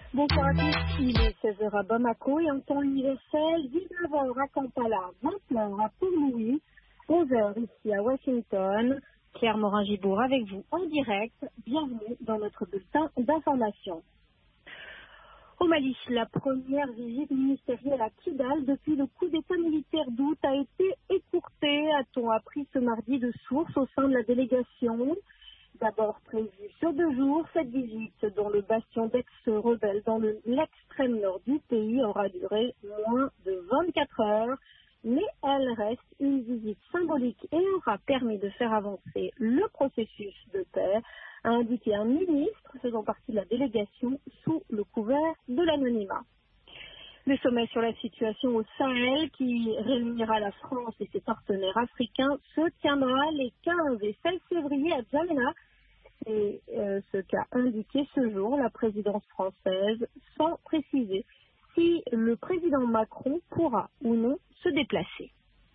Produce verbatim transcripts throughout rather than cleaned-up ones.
Bonsoir à tous, il est seize heures à Bamako et en temps universel, dix-neuf heures à Kampala, vingt heures à Port-Louis, onze heures ici à Washington. Claire Morin-Gibourg avec vous en direct. Bienvenue dans notre bulletin d'information. Au Mali, la première visite ministérielle à Kidal depuis le coup d'État militaire d'août a été écourtée, a-t-on appris ce mardi de sources au sein de la délégation. D'abord prévue sur deux jours, cette visite, dont le bastion d'ex-rebelles dans le- l'extrême nord du pays, aura duré moins de vingt-quatre heures. Mais elle reste une visite symbolique et aura permis de faire avancer le processus de paix, a indiqué un ministre faisant partie de la délégation sous le couvert de l'anonymat. Le sommet sur la situation au Sahel, qui réunira la France et ses partenaires africains, se tiendra les quinze et seize février à Djamena. Et euh, ce qu'a indiqué ce jour la présidence française, sans préciser si le président Macron pourra ou non se déplacer.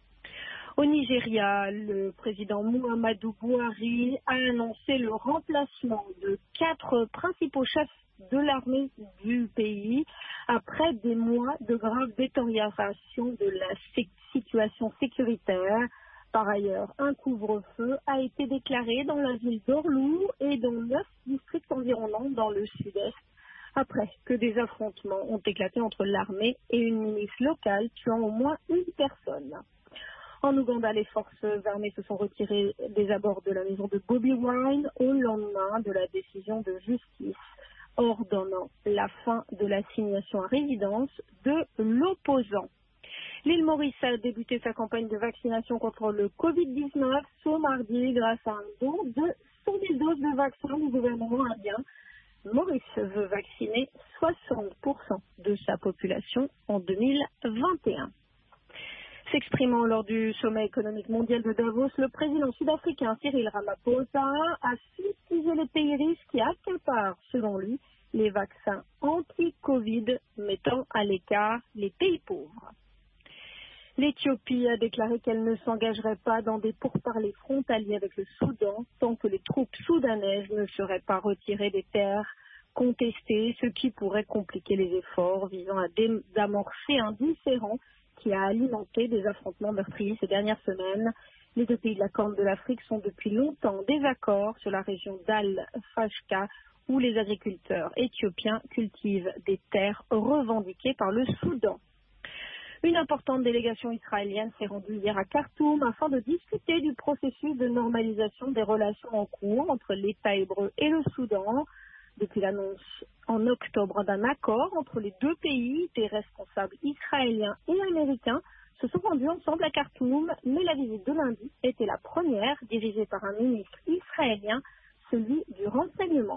Au Nigeria, le président Muhammadu Buhari a annoncé le remplacement de quatre principaux chefs de l'armée du pays après des mois de grave détérioration de la sé- situation sécuritaire. Par ailleurs, un couvre-feu a été déclaré dans la ville d'Orlou et dans neuf districts environnants dans le sud-est, après que des affrontements ont éclaté entre l'armée et une milice locale, tuant au moins une personne. En Ouganda, les forces armées se sont retirées des abords de la maison de Bobi Wine au lendemain de la décision de justice ordonnant la fin de l'assignation à résidence de l'opposant. L'île Maurice a débuté sa campagne de vaccination contre le covid dix-neuf ce mardi grâce à un don de cent mille doses de vaccins du gouvernement indien. Maurice veut vacciner soixante pour cent de sa population en deux mille vingt et un. S'exprimant lors du sommet économique mondial de Davos, le président sud-africain Cyril Ramaphosa a fustigé les pays riches qui accaparent, selon lui, les vaccins anti-Covid, mettant à l'écart les pays pauvres. L'Éthiopie a déclaré qu'elle ne s'engagerait pas dans des pourparlers frontaliers avec le Soudan tant que les troupes soudanaises ne seraient pas retirées des terres contestées, ce qui pourrait compliquer les efforts visant à désamorcer un différend qui a alimenté des affrontements meurtriers ces dernières semaines. Les deux pays de la Corne de l'Afrique sont depuis longtemps en désaccord sur la région d'Al-Fashqa où les agriculteurs éthiopiens cultivent des terres revendiquées par le Soudan. Une importante délégation israélienne s'est rendue hier à Khartoum afin de discuter du processus de normalisation des relations en cours entre l'État hébreu et le Soudan. Depuis l'annonce en octobre d'un accord entre les deux pays, des responsables israéliens et américains se sont rendus ensemble à Khartoum, mais la visite de lundi était la première dirigée par un ministre israélien, celui du renseignement.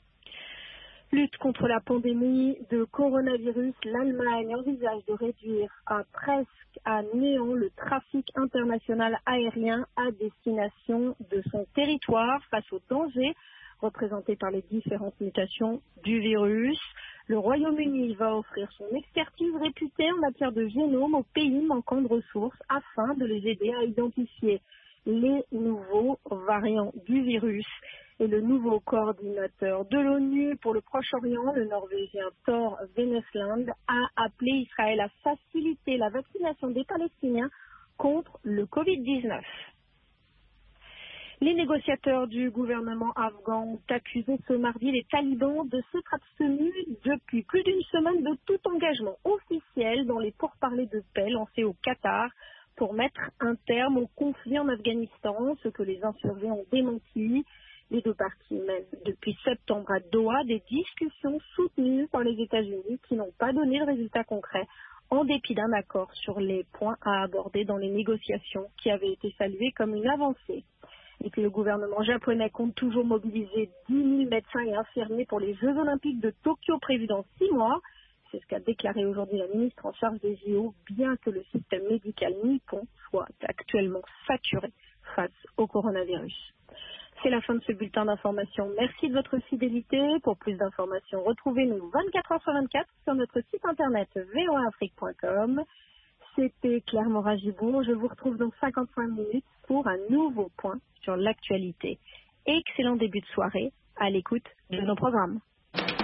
Lutte contre la pandémie de coronavirus, l'Allemagne envisage de réduire à presque à néant le trafic international aérien à destination de son territoire face aux dangers représentés par les différentes mutations du virus. Le Royaume-Uni va offrir son expertise réputée en matière de génome aux pays manquant de ressources afin de les aider à identifier les nouveaux variants du virus. Et le nouveau coordinateur de l'ONU pour le Proche-Orient, le Norvégien Thor Wennesland, a appelé Israël à faciliter la vaccination des Palestiniens contre le covid dix-neuf. Les négociateurs du gouvernement afghan ont accusé ce mardi les talibans de s'être abstenus depuis plus d'une semaine de tout engagement officiel dans les pourparlers de paix lancés au Qatar pour mettre un terme au conflit en Afghanistan, ce que les insurgés ont démenti. Les deux parties mènent depuis septembre à Doha des discussions soutenues par les États-Unis qui n'ont pas donné de résultats concrets en dépit d'un accord sur les points à aborder dans les négociations qui avaient été salués comme une avancée. Et puis le gouvernement japonais compte toujours mobiliser dix mille médecins et infirmiers pour les Jeux Olympiques de Tokyo prévus dans six mois. C'est ce qu'a déclaré aujourd'hui la ministre en charge des J O, bien que le système médical nippon soit actuellement saturé face au coronavirus. C'est la fin de ce bulletin d'information. Merci de votre fidélité. Pour plus d'informations, retrouvez-nous vingt-quatre heures sur vingt-quatre sur notre site internet v o a afrique point com. C'était Claire Morin-Gibourg. Je vous retrouve dans cinquante-cinq minutes pour un nouveau point sur l'actualité. Excellent début de soirée à l'écoute de nos programmes.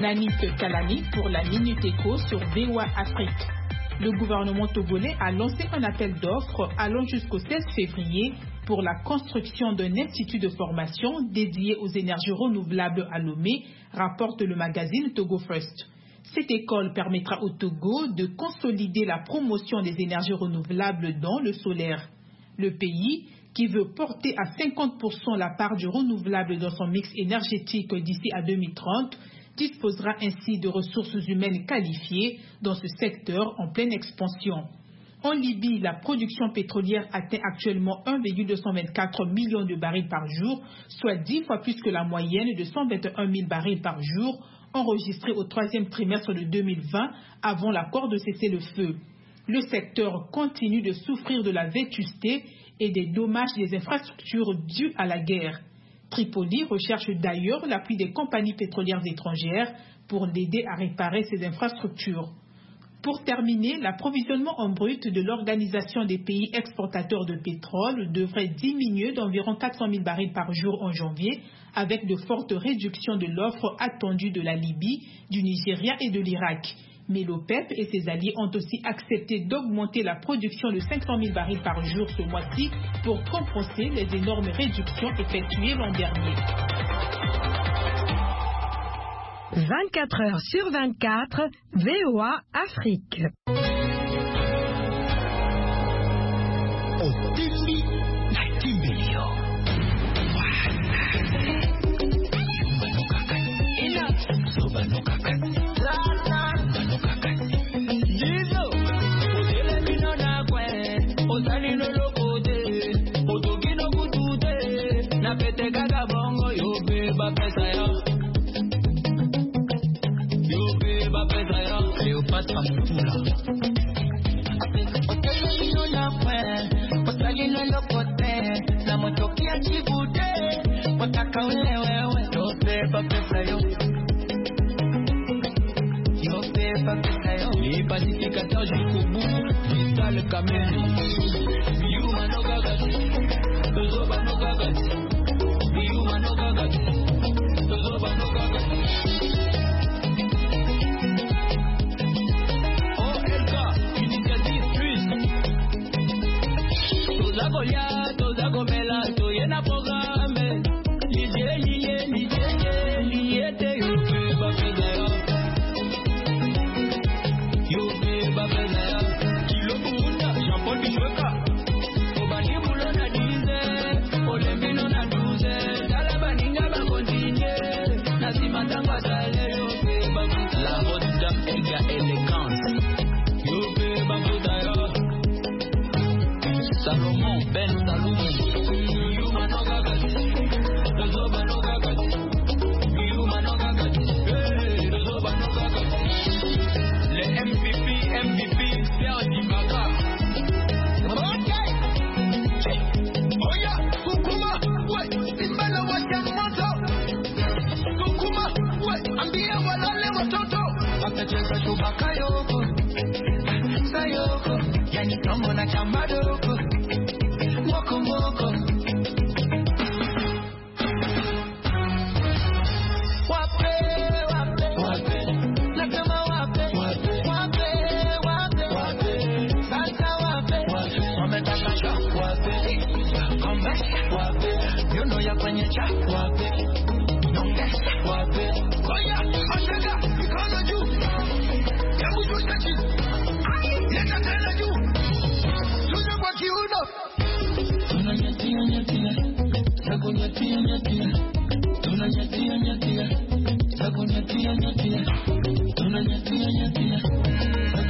Nanis Kalani pour la Minute Éco sur V O A Afrique. Le gouvernement togolais a lancé un appel d'offres allant jusqu'au seize février pour la construction d'un institut de formation dédié aux énergies renouvelables à Lomé, rapporte le magazine Togo First. Cette école permettra au Togo de consolider la promotion des énergies renouvelables dans le solaire. Le pays, qui veut porter à cinquante pour cent la part du renouvelable dans son mix énergétique d'ici à deux mille trente, disposera ainsi de ressources humaines qualifiées dans ce secteur en pleine expansion. En Libye, la production pétrolière atteint actuellement un virgule deux cent vingt-quatre millions de barils par jour, soit dix fois plus que la moyenne de cent vingt et un mille barils par jour enregistrée au troisième trimestre de deux mille vingt avant l'accord de cessez-le-feu. Le secteur continue de souffrir de la vétusté et des dommages des infrastructures dues à la guerre. Tripoli recherche d'ailleurs l'appui des compagnies pétrolières étrangères pour l'aider à réparer ces infrastructures. Pour terminer, l'approvisionnement en brut de l'Organisation des pays exportateurs de pétrole devrait diminuer d'environ quatre cent mille barils par jour en janvier, avec de fortes réductions de l'offre attendue de la Libye, du Nigeria et de l'Irak. Mais l'OPEP et ses alliés ont aussi accepté d'augmenter la production de cinq cent mille barils par jour ce mois-ci pour compenser les énormes réductions effectuées l'an dernier. vingt-quatre heures sur vingt-quatre, V O A Afrique. Les pacificateurs jusqu'au bout, vital Kameni. Yuma no gagati, Zoba no gagati. Yuma no gagati, Zoba no gagati. O L K, initiative plus. Toza Goliath, Toza Gomela, Toyena programme. Liye, liye, liye, liye, te yupe, bapedaya. Salomon Ben Salomon, Yuma no gagati, Zoba no gagati, Yuma no gagati, Zoba no gagati. Les M V P, M V P, Serge Ibaka. Ok. Oya, Kukuma, ouais, Simbala Wachamoto. Kukuma, ouais, Ambia Walale Watoto. Akacheza Chubaka Yoko, Sayoko, Yani Tomo na Chamadoko. Moko moko Wape, wape, wape Nakama wape, wape, wape, wape, wape Sasa wape, wape Wametaka cha, wape Kome, wape Yono ya kwenye cha, wape Nonge, wape Koya, ashega, mikono juu Yamu shusha chini Yeka tena juu Suja kwa kiuno Tunanyatia nyatia, sako nyatia nyatia. Tunanyatia nyatia, sako nyatia nyatia. Tunanyatia nyatia,